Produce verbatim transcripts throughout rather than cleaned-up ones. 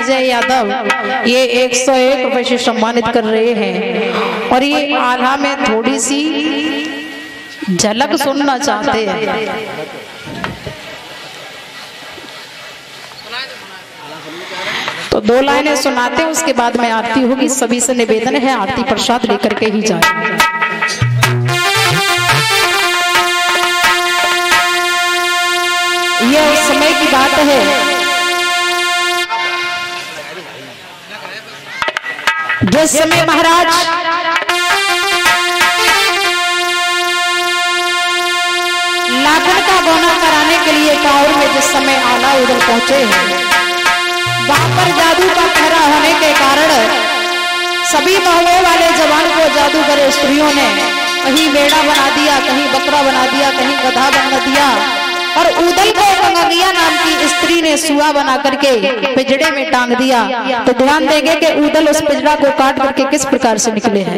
अजय यादव ये एक सौ एक रुपए से सम्मानित कर रहे हैं और ये आल्हा में थोड़ी सी झलक सुनना चाहते हैं। तो दो लाइनें सुनाते हैं, उसके बाद में आरती होगी। सभी से निवेदन है आरती प्रसाद लेकर के ही जाए। यह उस समय की बात है जिस समय महाराज लाखन का गौना कराने के लिए कांवर में जिस समय आला उधर पहुंचे हैं, वहां पर जादू का पहरा होने के कारण सभी महलों वाले जवान को जादूगर स्त्रियों ने कहीं बेड़ा बना दिया, कहीं बकरा बना दिया, कहीं गधा बना दिया और उदल को गंगैया नाम की स्त्री ने सुआ बना करके पिजड़े में टांग दिया। तो ध्यान देंगे कि उदल उस पिजड़ा को काट करके किस प्रकार से निकले हैं।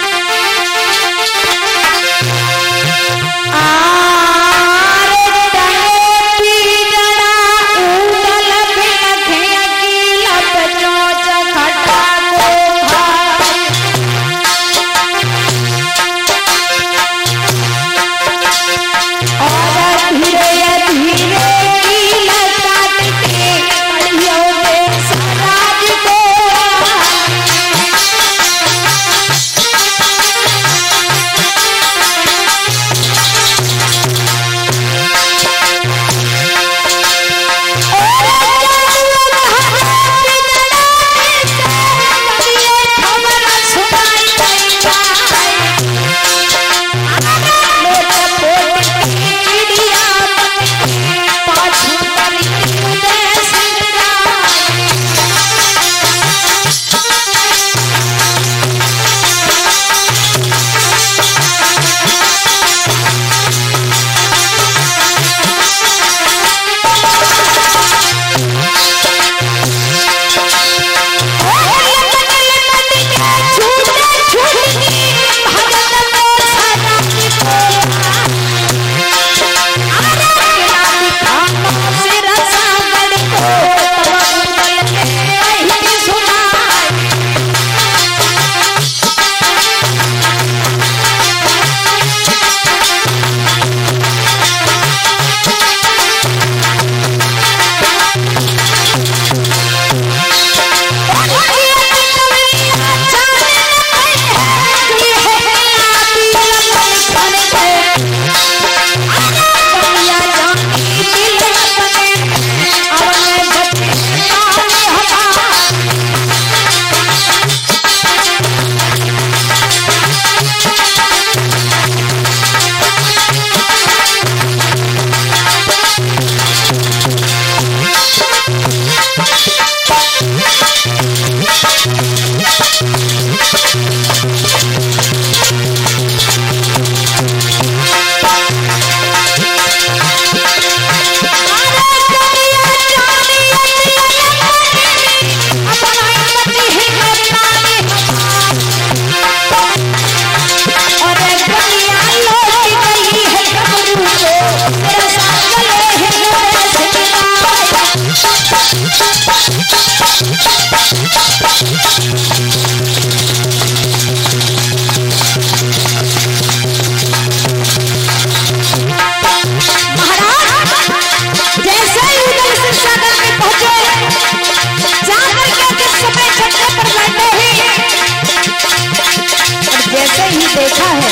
देखा है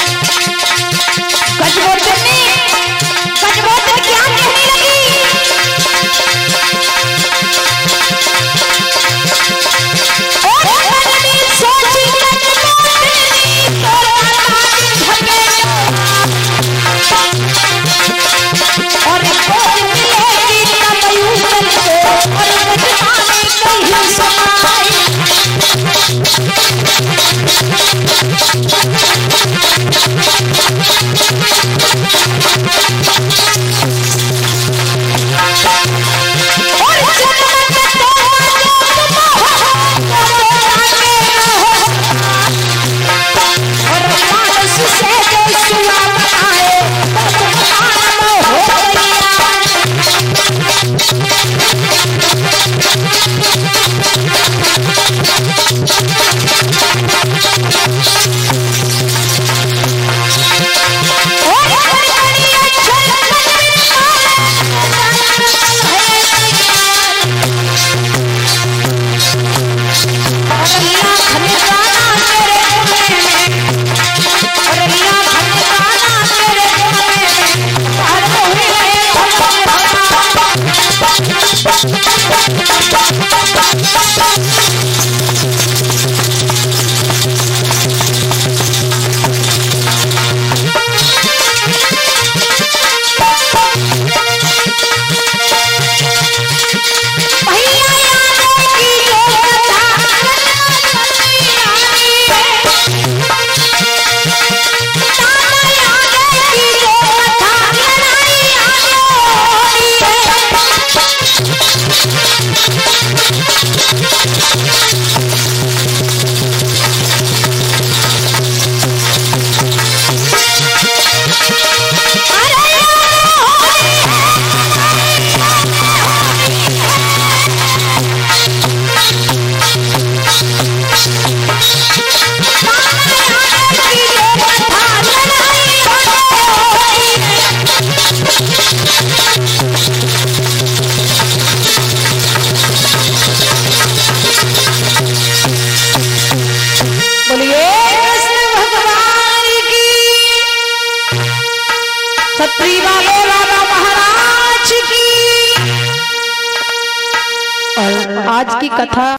गजबोतन ने गजबोतन क्या कहने लगी। छत्री वाले राजा महाराज की। और आज की कथा